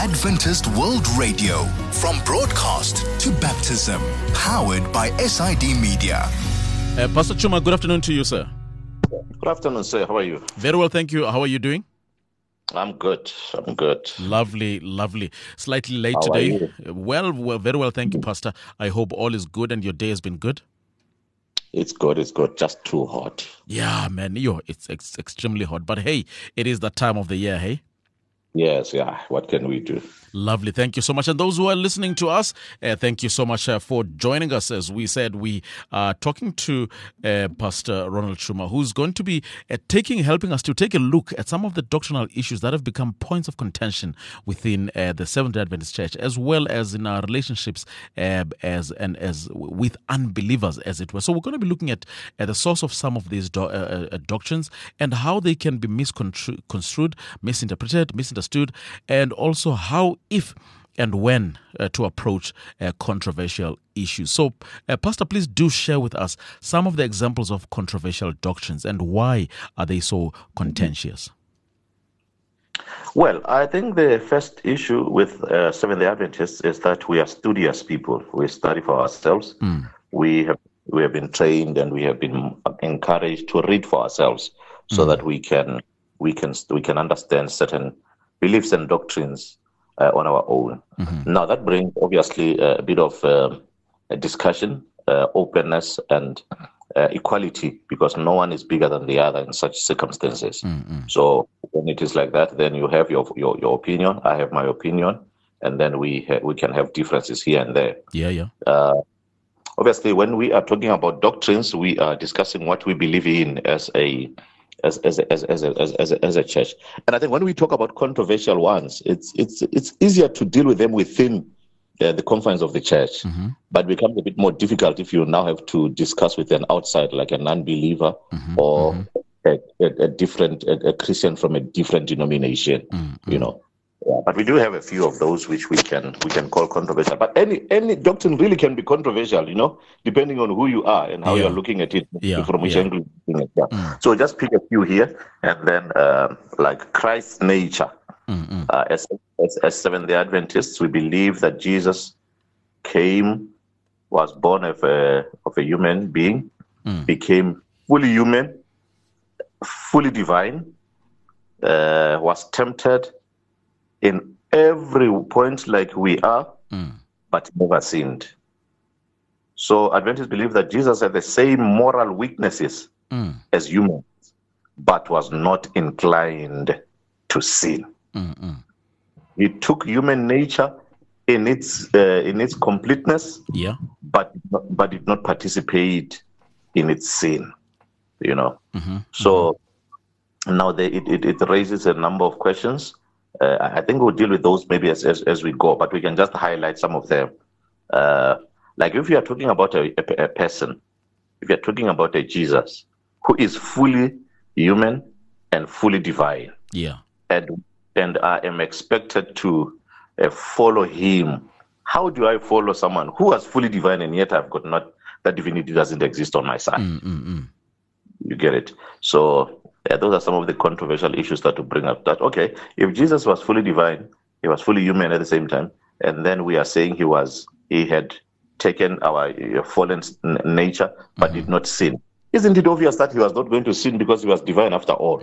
Adventist World Radio, from broadcast to baptism, powered by SID Media. Pastor Chuma, good afternoon to you, sir. Good afternoon, sir. How are you? Very well, thank you. How are you doing? I'm good. Lovely. Slightly late How today. are you? Well, very well, thank you, Pastor. I hope all is good and your day has been good. It's good. Just too hot. Yeah, man. It's extremely hot. But hey, it is that time of the year, hey? Yes, yeah. What can we do? Lovely. Thank you so much. And those who are listening to us, thank you so much for joining us. As we said, we are talking to Pastor Ronald Chuma, who's going to be helping us to take a look at some of the doctrinal issues that have become points of contention within the Seventh-day Adventist Church, as well as in our relationships as with unbelievers, as it were. So we're going to be looking at the source of some of these doctrines and how they can be misconstrued, misinterpreted, misunderstood, and also how, if and when to approach controversial issues. So, Pastor, please do share with us some of the examples of controversial doctrines and why are they so contentious? Well, I think the first issue with Seventh-day Adventists is that we are studious people. We study for ourselves. We have been trained and we have been encouraged to read for ourselves so that we can understand certain beliefs and doctrines on our own. Now, that brings obviously a bit of a discussion, openness, and equality, because no one is bigger than the other in such circumstances. So when it is like that, then you have your opinion, I have my opinion, and then we can have differences here and there. Yeah. Obviously, when we are talking about doctrines, we are discussing what we believe in as a church. And I think when we talk about controversial ones, it's easier to deal with them within the confines of the church, but it becomes a bit more difficult if you now have to discuss with an outsider, like an unbeliever or a Christian from a different denomination. You know. Yeah, but we do have a few of those which we can call controversial. But any doctrine really can be controversial, you know, depending on who you are and how you're looking at it, from which angle you're looking at it. So just pick a few here, and then like Christ's nature. As Seventh-day Adventists, we believe that Jesus was born of a human being, became fully human, fully divine, was tempted in every point like we are, but never sinned. So Adventists believe that Jesus had the same moral weaknesses as humans, but was not inclined to sin. He took human nature in its completeness, but did not participate in its sin. You know. So now it raises a number of questions. I think we'll deal with those maybe as we go, but we can just highlight some of them. Like if you are talking about a person, if you're talking about a Jesus who is fully human and fully divine, and I am expected to follow him, how do I follow someone who was fully divine and yet I've got that divinity doesn't exist on my side? You get it? So those are some of the controversial issues that to bring up. That, okay, if Jesus was fully divine, he was fully human at the same time, and then we are saying he had taken our fallen nature but did not sin. Isn't it obvious that he was not going to sin because he was divine after all?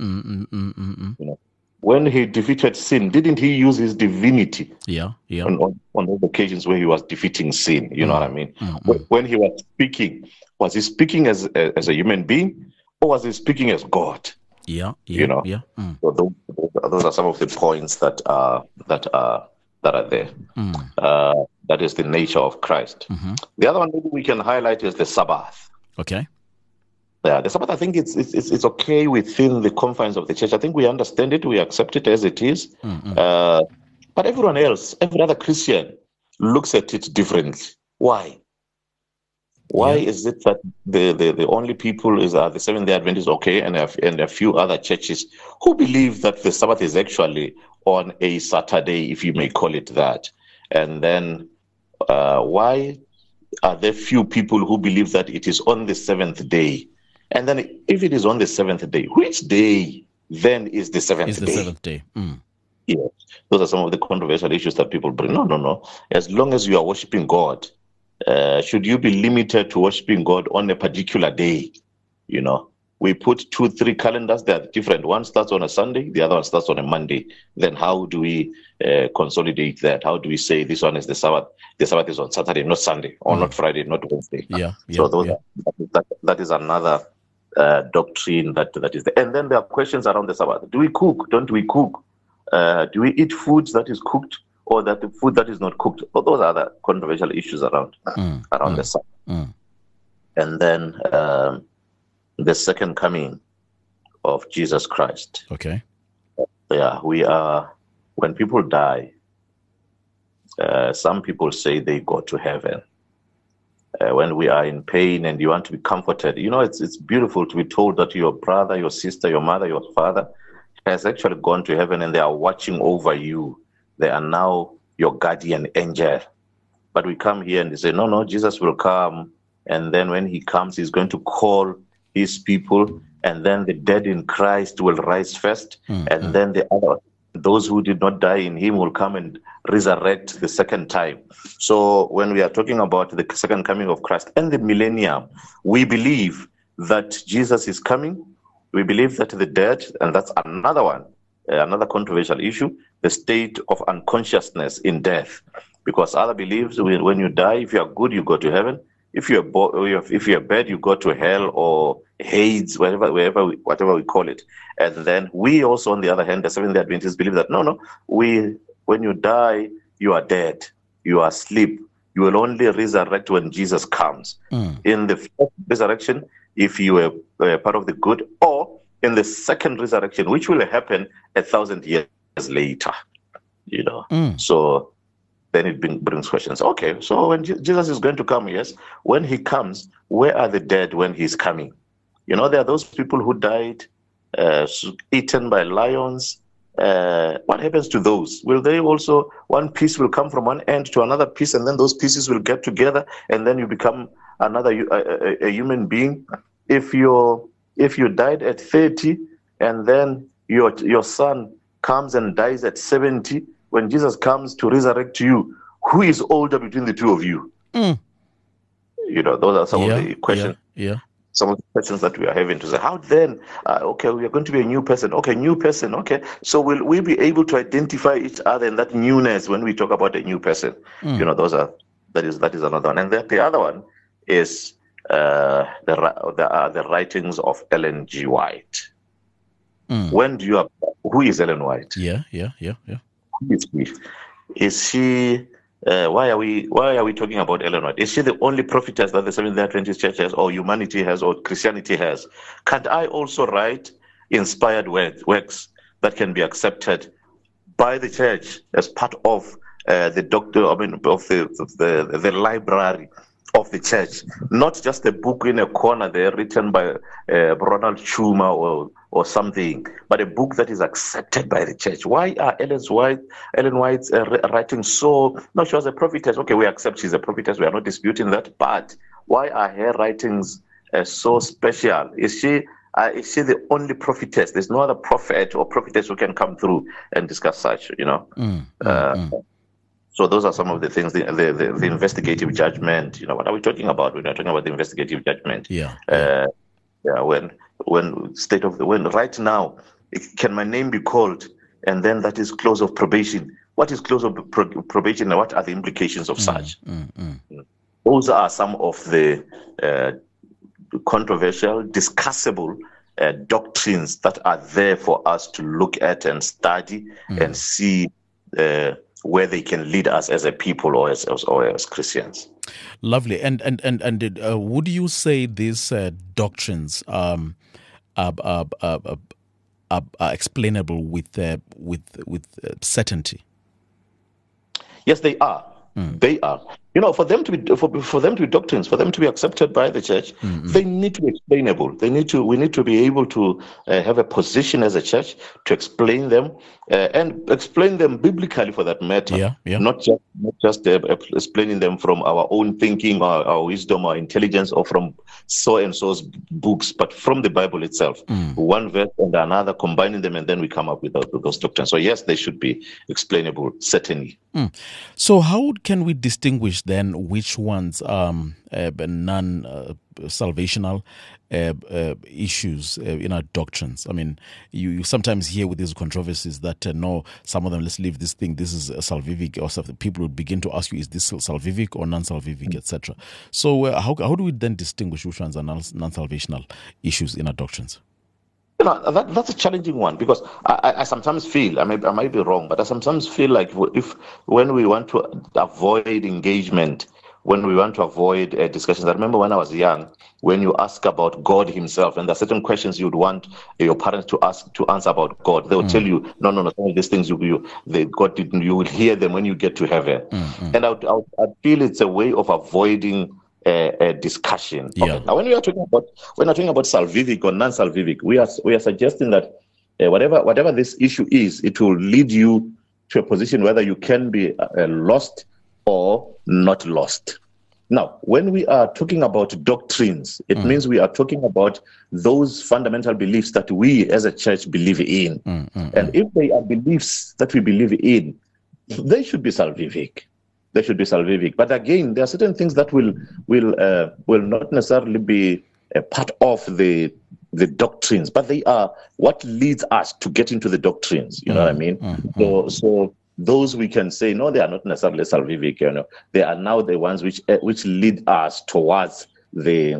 You know, when he defeated sin, didn't he use his divinity? On those occasions where he was defeating sin, you know what I mean? When he was he speaking as a human being, or was he speaking as God? You know. So those are some of the points that are there. That is the nature of Christ. The other one maybe we can highlight is the Sabbath. Okay. Yeah, the Sabbath, I think it's okay within the confines of the church. I think we understand it, we accept it as it is. But everyone else, every other Christian looks at it differently. Why? Why is it that the only people are the Seventh-day Adventists, okay, and a few other churches who believe that the Sabbath is actually on a Saturday, if you may call it that? And then why are there few people who believe that it is on the seventh day? And then if it is on the seventh day, which day then is the seventh day? Is the seventh day. Yes. Those are some of the controversial issues that people bring. No. As long as you are worshiping God, should you be limited to worshiping God on a particular day? You know, we put 2-3 calendars. They're different. One starts on a Sunday, the other one starts on a Monday. Then how do we consolidate that? How do we say this one is the Sabbath? The Sabbath is on Saturday, not Sunday, or not Friday, not Wednesday. So that is another doctrine that is there. And then there are questions around the Sabbath. Do we cook? Don't we cook? Do we eat food that is cooked, or that the food that is not cooked? Well, those are the controversial issues around the Sabbath. And then the second coming of Jesus Christ. Okay. Yeah, when people die, some people say they go to heaven. When we are in pain and you want to be comforted, it's beautiful to be told that your brother, your sister, your mother, your father has actually gone to heaven and they are watching over you. They are now your guardian angel. But we come here and they say, no, Jesus will come. And then when he comes, he's going to call his people. And then the dead in Christ will rise first. And then those who did not die in him will come and resurrect the second time. So when we are talking about the second coming of Christ and the millennium, we believe that Jesus is coming. We believe that the dead, and that's another one, another controversial issue, the state of unconsciousness in death. Because other believes when you die, if you are good, you go to heaven. If you're bad, you go to hell or Hades, whatever we call it. And then we also, on the other hand, the Seventh-day Adventists believe that when you die, you are dead, you are asleep. You will only resurrect when Jesus comes. In the first resurrection, if you were part of the good, or in the second resurrection, which will happen 1,000 years later. So then it brings questions. Okay, so when Jesus is going to come, yes, when he comes, where are the dead when he's coming? There are those people who died, eaten by lions. What happens to those? Will they also, one piece will come from one end to another piece, and then those pieces will get together, and then you become a human being? If you died at 30, and then your son comes and dies at 70, when Jesus comes to resurrect you, who is older between the two of you? Those are some of the questions. Some of the questions that we are having to say. How then? Okay, we are going to be a new person. Okay, new person. Okay, so will we be able to identify each other in that newness when we talk about a new person? That is another one. And then the other one is the writings of Ellen G. White. Who is Ellen White? Yeah. Who is she? Is she? Why are we talking about Ellen White? Is she the only prophetess that the Seventh-day Adventist Church has, or humanity has, or Christianity has? Can't I also write inspired works that can be accepted by the church as part of the library of the church, not just a book in a corner there written by Ronald Schumer or something, but a book that is accepted by the church? Why are Ellen White's writing so? No, she was a prophetess. Okay, we accept she's a prophetess. We are not disputing that. But why are her writings so special? Is she the only prophetess? There's no other prophet or prophetess who can come through and discuss such. So those are some of the things, the investigative judgment. What are we talking about when we're talking about the investigative judgment? When right now, can my name be called? And then that is close of probation. What is close of probation, and what are the implications of such? Those are some of the controversial, discussable doctrines that are there for us to look at and study and see where they can lead us as a people or as Christians. Lovely. And would you say these doctrines are explainable with certainty? Yes, they are. They are. for them to be for them to be doctrines, for them to be accepted by the church, they need to be explainable. We need to be able to have a position as a church to explain them and explain them biblically, for that matter. Not just explaining them from our own thinking, or our wisdom, or intelligence, or from so and so's books, but from the Bible itself. One verse and another, combining them, and then we come up with those doctrines. So yes, they should be explainable, certainly. So how can we distinguish then which ones are non-salvational issues in our doctrines? I mean, you sometimes hear with these controversies that no, some of them, let's leave this thing, this is salvific, or something. People will begin to ask you, is this salvific or non-salvific, etc. So how do we then distinguish which ones are non-salvational issues in our doctrines? That's a challenging one, because I sometimes feel, I might be wrong, but I sometimes feel like when we want to avoid engagement, when we want to avoid discussions. I remember when I was young, when you ask about God himself, and there are certain questions you would want your parents to answer about God, they will tell you, no, some of these things God didn't. You will hear them when you get to heaven. And I feel it's a way of avoiding a discussion. Okay. Now, when we are talking about salvific or non-salvific, we are suggesting that whatever this issue is, it will lead you to a position whether you can be lost or not lost. Now, when we are talking about doctrines, it means we are talking about those fundamental beliefs that we as a church believe in. And if they are beliefs that we believe in, they should be salvific. They should be salvific. But again, there are certain things that will not necessarily be a part of the doctrines, but they are what leads us to get into the doctrines. You know what I mean? So those we can say, no, they are not necessarily salvific. They are now the ones which lead us towards the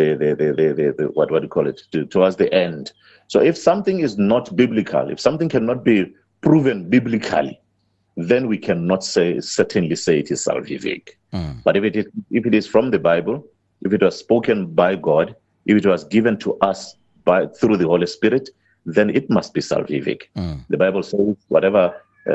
what do you call it? Towards the end. So if something is not biblical, if something cannot be proven biblically, then we cannot certainly say it is salvific. But if it is from the Bible, if it was spoken by God, if it was given to us through the Holy Spirit, then it must be salvific. The Bible says, whatever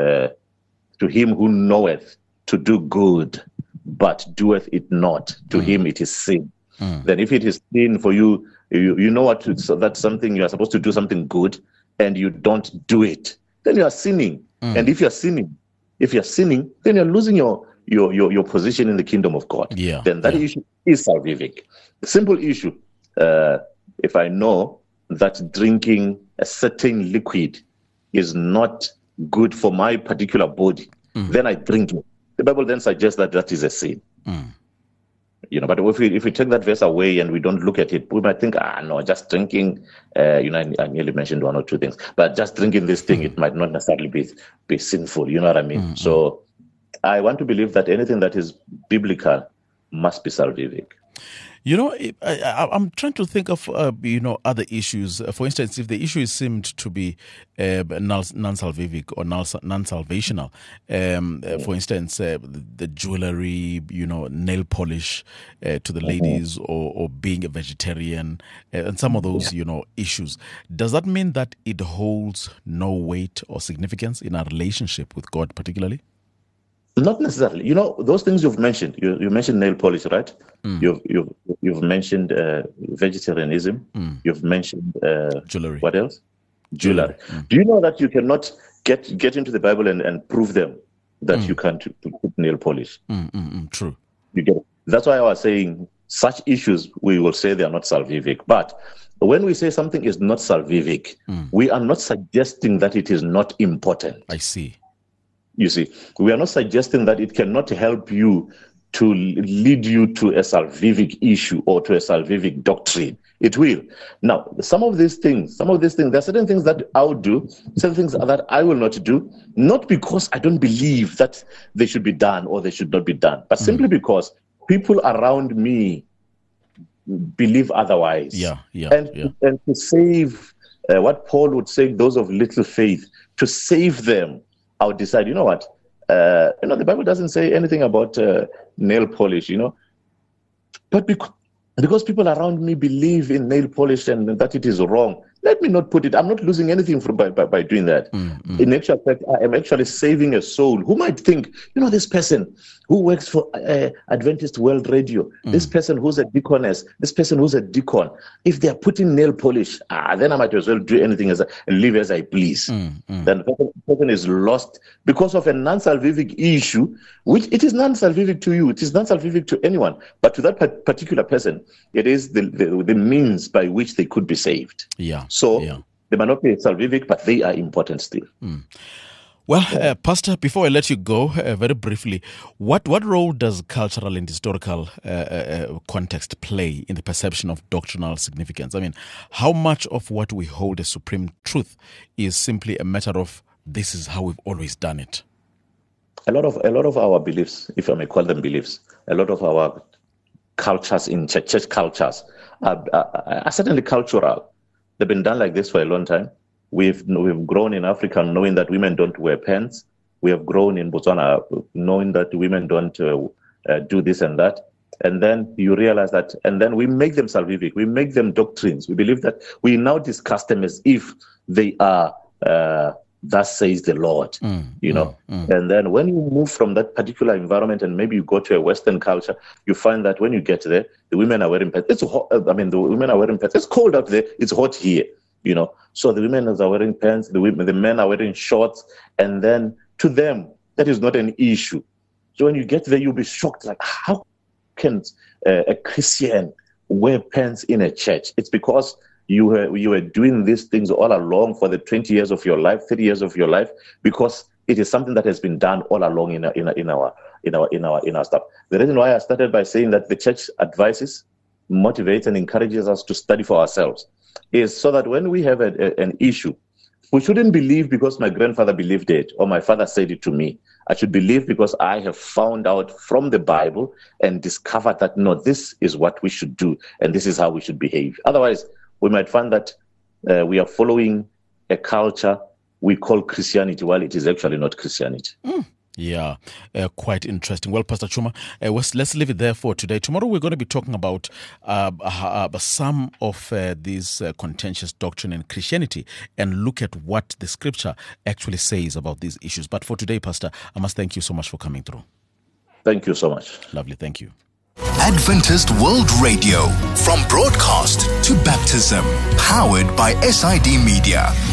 to him who knoweth to do good, but doeth it not, to him it is sin. Then if it is sin for you, you know what? So that's something you are supposed to do something good, and you don't do it, then you are sinning. And if you're sinning, then you're losing your position in the kingdom of God. Then that issue is salvific. The simple issue, if I know that drinking a certain liquid is not good for my particular body, then I drink it. The Bible then suggests that is a sin. But if we take that verse away and we don't look at it, we might think, no, just drinking, I nearly mentioned one or two things, but just drinking this thing, it might not necessarily be sinful. You know what I mean? So I want to believe that anything that is biblical must be salvific. I'm trying to think of, other issues. For instance, if the issue seemed to be non-salvific or non-salvational, for instance, the jewelry, nail polish to the ladies, or being a vegetarian, and some of those, issues, does that mean that it holds no weight or significance in our relationship with God particularly? Not necessarily. Those things you've mentioned. You mentioned nail polish, right? You've mentioned vegetarianism. You've mentioned jewelry. What else? Jewelry. Do you know that you cannot get into the Bible and prove them that you can't put nail polish? True. You get it? That's why I was saying such issues we will say they are not salvific. But when we say something is not salvific, we are not suggesting that it is not important. I see. You see, we are not suggesting that it cannot help you to lead you to a salvific issue or to a salvific doctrine. It will. Now, some of these things, there are certain things that I would do, certain things that I will not do, not because I don't believe that they should be done or they should not be done, but simply because people around me believe otherwise. And to save, what Paul would say, those of little faith, to save them, I would decide, you know what, the Bible doesn't say anything about nail polish, but because people around me believe in nail polish and that it is wrong, let me not put it. I'm not losing anything by doing that. In actual fact, I am actually saving a soul who might think, this person who works for Adventist World Radio, this person who's a deaconess, this person who's a deacon. If they are putting nail polish, then I might as well do anything and live as I please. Then the person is lost because of a non-salvific issue, which it is non-salvific to you, it is non-salvific to anyone, but to that particular person, it is the means by which they could be saved. They might not be salvific, but they are important still. Well, Pastor, before I let you go, very briefly, what role does cultural and historical context play in the perception of doctrinal significance? I mean, how much of what we hold as supreme truth is simply a matter of this is how we've always done it? A lot of our beliefs, if I may call them beliefs, a lot of our cultures in church cultures are certainly cultural. They've been done like this for a long time. We've grown in Africa knowing that women don't wear pants. We have grown in Botswana knowing that women don't do this and that. And then you realize that, and then we make them salvific. We make them doctrines. We believe that we now discuss them as if they are, thus says the Lord, And then when you move from that particular environment and maybe you go to a Western culture, you find that when you get there, the women are wearing pants. It's hot. The women are wearing pants. It's cold out there. It's hot here. So the women are wearing pants, the men are wearing shorts, and then to them, that is not an issue. So when you get there, you'll be shocked, like, how can a Christian wear pants in a church? It's because you were doing these things all along for the 20 years of your life, 30 years of your life, because it is something that has been done all along in our stuff. The reason why I started by saying that the church advises, motivates, and encourages us to study for ourselves is so that when we have an issue, we shouldn't believe because my grandfather believed it or my father said it to me. I should believe because I have found out from the Bible and discovered that, no, this is what we should do and this is how we should behave. Otherwise, we might find that we are following a culture we call Christianity while it is actually not Christianity. Yeah, quite interesting. Well, Pastor Chuma, let's leave it there for today. Tomorrow we're going to be talking about some of these contentious doctrine in Christianity and look at what the scripture actually says about these issues. But for today, Pastor, I must thank you so much for coming through. Thank you so much. Lovely, thank you. Adventist World Radio, from broadcast to baptism, powered by SID Media.